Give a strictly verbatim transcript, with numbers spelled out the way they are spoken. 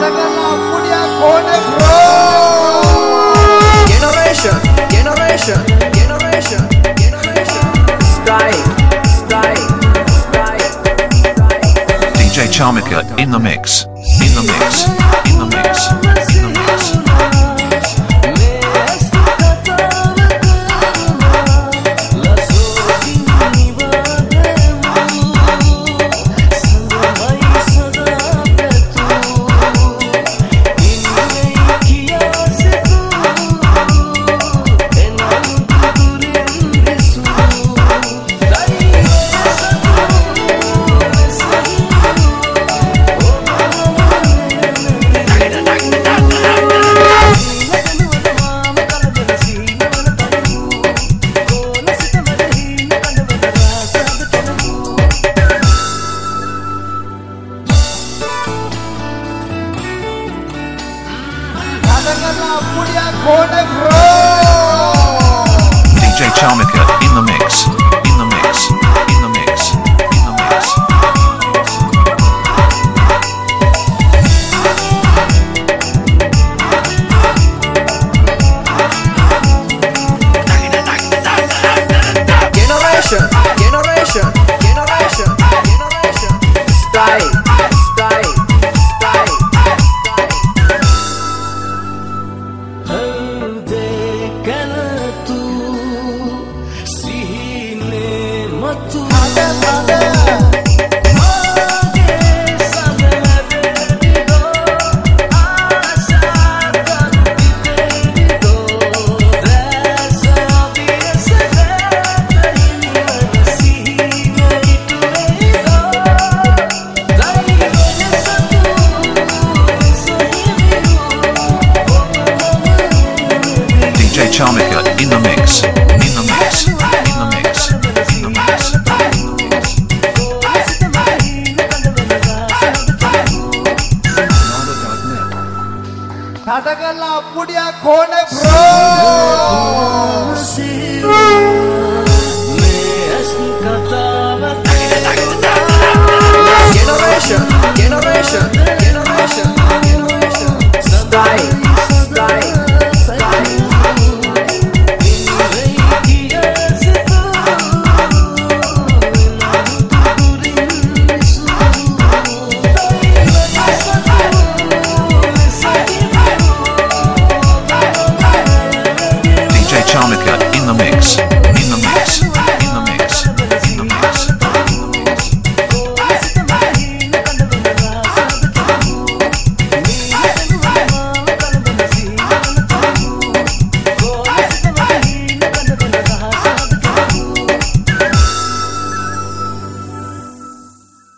Generation, generation, generation, generation. Strike, strike, strike, strike. D J Charmika in the mix, in the mix, in the mix, in the mix. D J Charmika in the mix, in the mix, in the mix, in the mix. Generation, generation, generation, generation. Strike, strike, strike, strike. D J Charmika in the mix, in the mix, in the mix, in the mix, in the mix. Thadagala pudiya khone bro. Generation, generation.